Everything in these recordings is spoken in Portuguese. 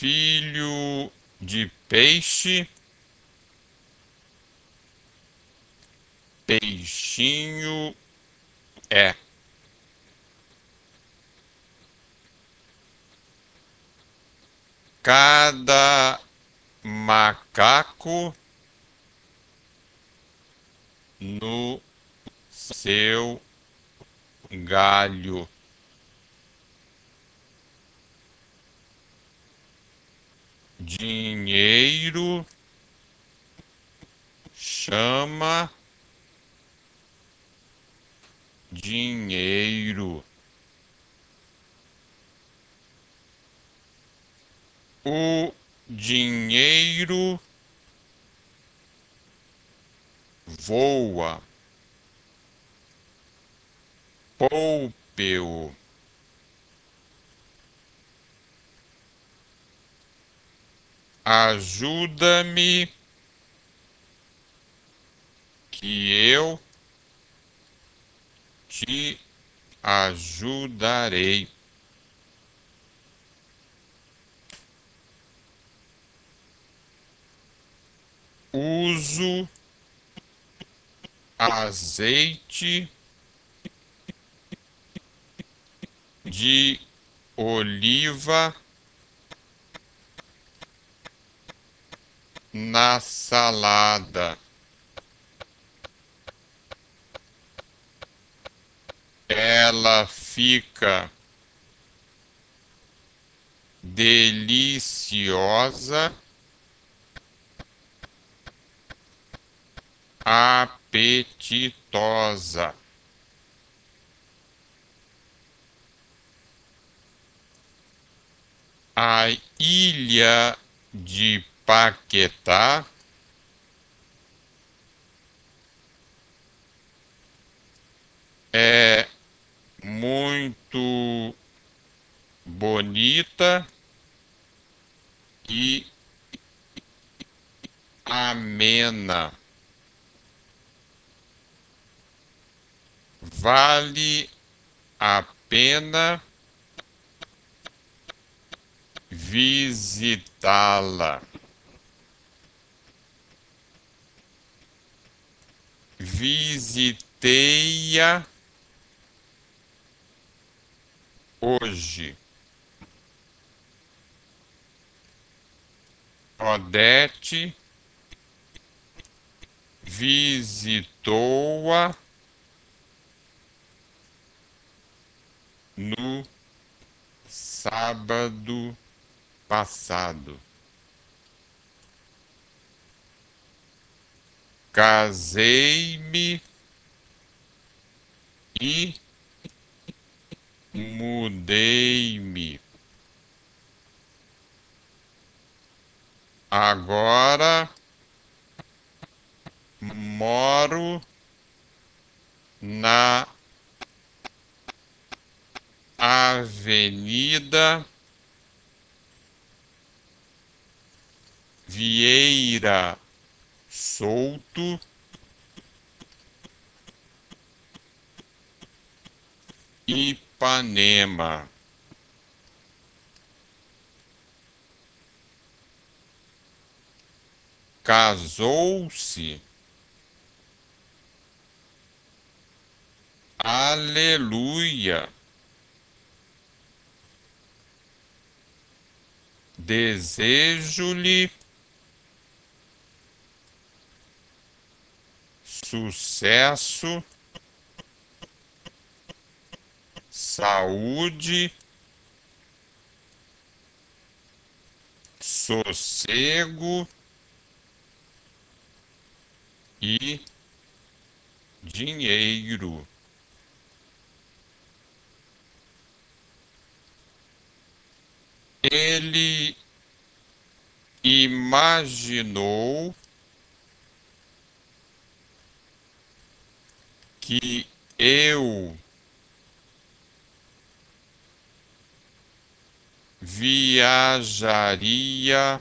filho de peixe, peixinho é. Cada macaco no seu galho. Dinheiro chama dinheiro. O dinheiro voa. Poupe-o. Ajuda-me que eu te ajudarei. Uso azeite de oliva na salada. Ela fica deliciosa, apetitosa. A ilha de Paquetá é muito bonita e amena. Vale a pena visitá-la. Visitei-a hoje. Odete visitou-a no sábado passado. Casei-me e mudei-me. Agora moro na Avenida Vieira Souto, Ipanema. Casou-se. Aleluia. Desejo-lhe sucesso, saúde, sossego e dinheiro. Ele imaginou que eu viajaria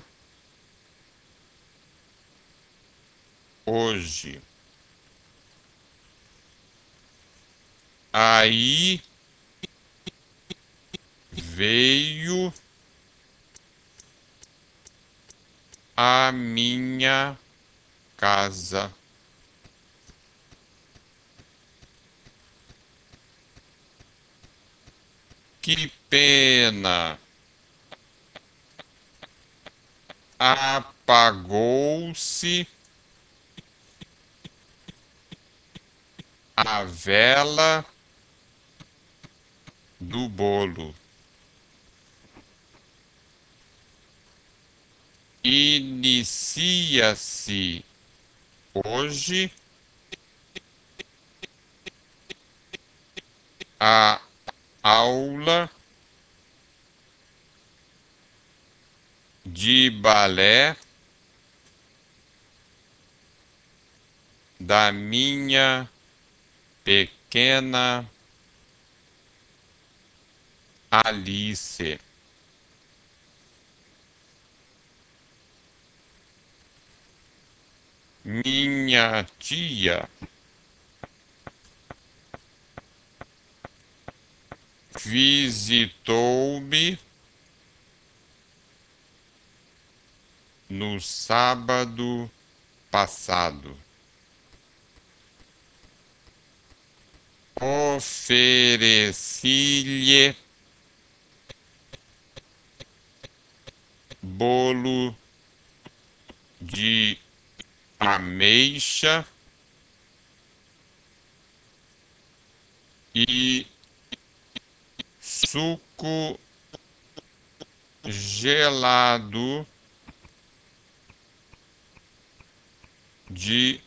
hoje. Aí veio a minha casa. Que pena! Apagou-se a vela do bolo. Inicia-se hoje a aula de balé da minha pequena Alice. Minha tia visitou-me no sábado passado. Ofereci-lhe bolo de ameixa e suco gelado de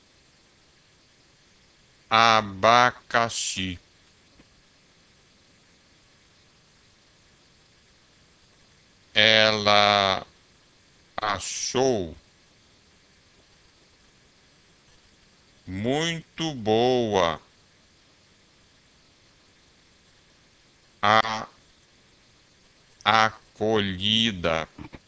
abacaxi. Ela achou muito boa a acolhida.